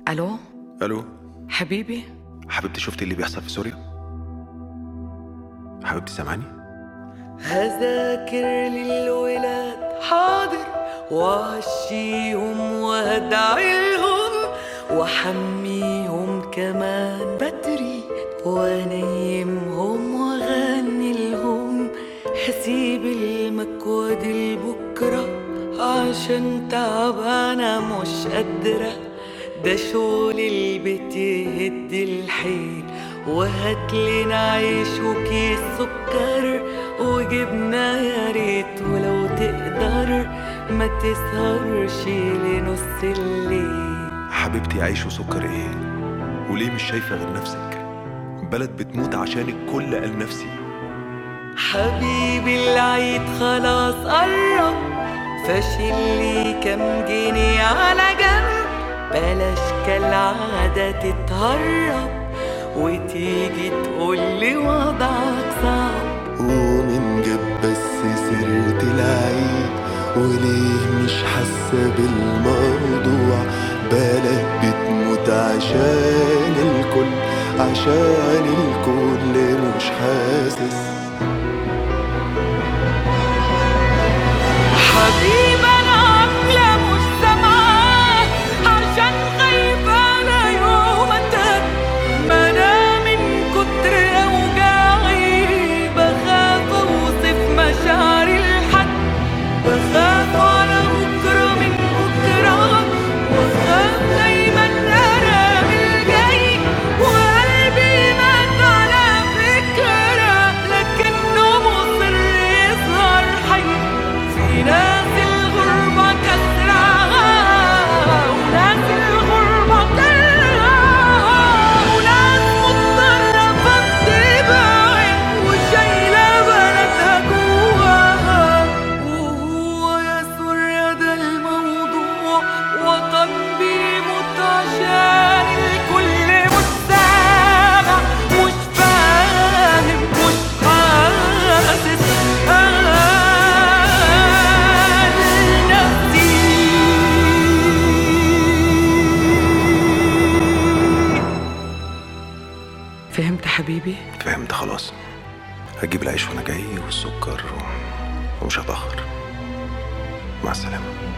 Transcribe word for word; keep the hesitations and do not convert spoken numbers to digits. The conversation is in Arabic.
ألو. الو حبيبي. حبيبتي، شفتي اللي بيحصل في سوريا؟ حبيبتي سامعني؟ هذاكر للولاد حاضر، وعشيهم وهدعيلهم وحميهم كمان بدري، ونيمهم وغنيلهم، هسيب المكواد لبكرة عشان تعبانة مش قادرة، ده شغل البيت يهد الحيل، وهاتلنا عيش وكيس سكر وجبنة يا ريت، ولو تقدر ما تسهرش لنص الليل. حبيبتي، عيش وسكر ايه؟ وليه مش شايفة غير نفسك؟ بلد بتموت عشانك، كل قال نفسي. حبيبي العيد خلاص قرب، فاشل لي كام جنيه على جنب، بلاش كالعادة تتهرب وتيجي تقولي وضعك صعب. ومن جاب بس سيرة العيد، وليه مش حاسة بالموضوع؟ بلد بتموت عشان الكل، عشان الكل مش حاسس. حبيبي أنا عاملة مش سامعة، عشان خايفة على يومتك، ما أنا من كتر أوجاعي بخاف أوصف مشاعري لحد، بخاف على بكرة من بكرة، وخاف دايما أنا الجاي، وقلبي مات على فكرة لكنه مصر يظهر حي. في ناس الغربة كسرها، وناس الغربة كلها، وناس مضطرة فتبعد وشايلة بلدها جواها. وهو يا سوريا ده الموضوع، وطن بيموت عشان الكل مش سامع، مش فاهم، مش حاسس. أنا نفسي فهمت حبيبي؟ فهمت خلاص. هجيب العيش وانا جاي والسكر و... ومش هتأخر. مع السلامة.